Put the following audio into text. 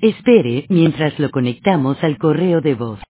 Espere mientras lo conectamos al correo de voz.